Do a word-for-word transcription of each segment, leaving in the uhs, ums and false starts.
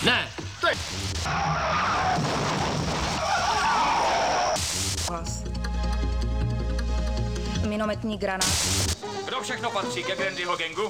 Ne, to je... Minometní granát. Kdo všechno patří ke Grandyho gangu?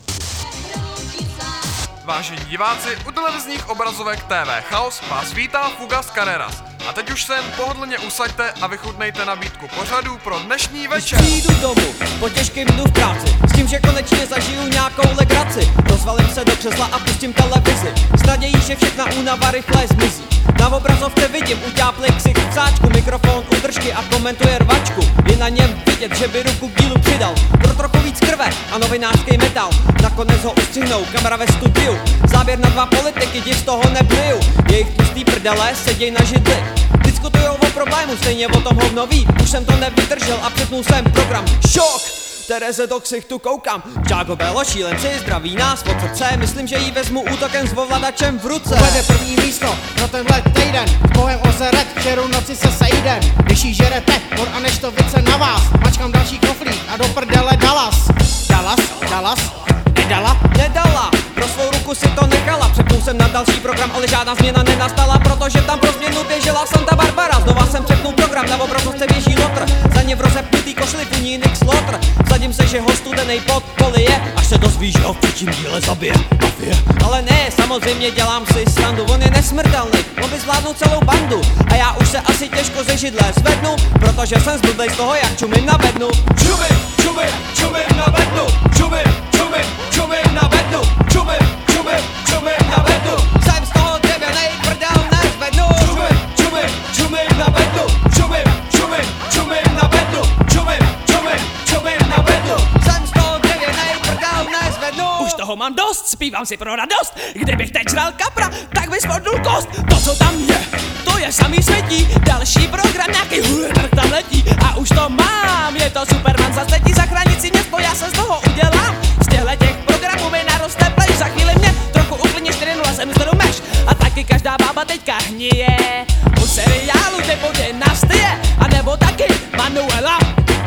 Vážení diváci, u televizních obrazovek T V Chaos vás vítá Fugas Carreras. A teď už se jen pohodlně usaďte a vychutnejte nabídku pořadů pro dnešní večer. Když přijdu domů po těžkém dnu v práci, s tím, že konečně zažiju nějakou legraci, rozvalím se do křesla a pustím televizi, s nadějí, že všechna únava rychle zmizí. Na obrazovce vidím utáplej ksich v sáčku, mikrofon u držky a komentuje rvačku. Je na něm vidět, že by ruku k dílu přidal, pro trochu víc krve a novinářský metal. Nakonec ho ustřihnou, kamera ve studiu, záběr na dva politiky, ti z toho nebliju. Jejich tlustý prdele seděj na židli, diskutujou o problému, stejně o tom hovno ví. Už jsem to nevydržel a přepnul jsem program. Šok! Tereze do ksichtu koukám. Žáko Bélo, šílenci, zdraví nás od srdce. Myslím, že jí vezmu útokem s ovladačem v ruce. Uvede první místo pro tenhle týden. V Bohem ozeret, včeru noci se sejdem. Když jí žerete, mor a neštovice na vás. Mačkám další koflík a do prdele Dallas. Dallas, Dallas, nedala? Nedala, pro svou ruku si to nechala. Přepnul jsem na další program, ale žádná změna nenastala, protože tam pro změnu běžela Santa Barbara. Znova jsem přepnul program, na obrazovce běží lotr. Za ně v rozepnutý košli funí Nick Slaughter. Vsadím se, že ho studenej pod poli je, až se dozví, že ho v příštím díle zabije mafie. Ale ne, samozřejmě dělám si srandu, on je nesmrtelný, on by zvládnul celou bandu. A já už se asi těžko ze židle zvednu, protože jsem zblblej z toho, jak čumím na bednu. Čumím, čumím, čumím na bednu. Čumím, čumím, čumím na bednu. Čumím, čumím, čumím na bednu. Jsem z toho dřevěnej prdel nezvednu. Čumím, čumím, čumím na bednu. Čumím, čumím, čumím na bednu. Čumím, čumím, čumím na bednu. Jsem z toho dřevěnej prdel nezvednu. Už toho mám dost, zpívám si pro radost. Kdybych teď žral kapra, tak by svodnul kost. To, co tam je, to je samý světí. Další program, nějaký huletar tam letí. A už to mám, je to Superman, zas letí zachránit si město, já se z toho udělám. Z těchhle těch programů mi naroste play, za chvíli mě trochu úplně čtyři nula sedm meš. A taky každá bába teďka hníje u seriálu typu Dynastie, a nebo taky Manuela.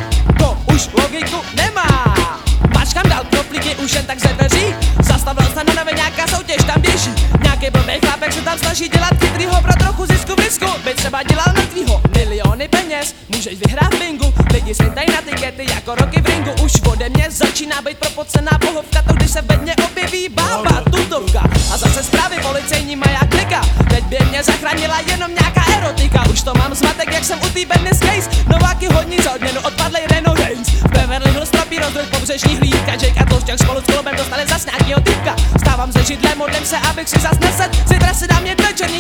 To už logiku nemá. Mačkám dal proflíky už jen tak ze dveří. Zastavil se na nové, nějaká soutěž tam běží. Nějaký blbej chlápek se tam snaží dělat chytrýho pro trochu zisku v risku. By třeba dělal mrtvýho, miliony peněz můžeš vyhrát v bingu. Lidi svintají na tikety jako roky v ringu. Už ode mě začíná být propocená pohovka, to když se v bedně objeví bába, tutovka. A zase zprávy policejní maják klika. Teď by mě zachránila jenom nějaká erotika. Už to mám zmatek, jak jsem u tý Business Case. Nováky hodní za odměnu odpadlej Renault Hanes. V Beverly Hills tropí rozdroj pobřežní hlídka. Jake a Tloušťák spolu s Kolobem dostali zas nějakýho typka. Stávám ze židle, modlím se, abych si zas nesed. Zítra si dám jedno večer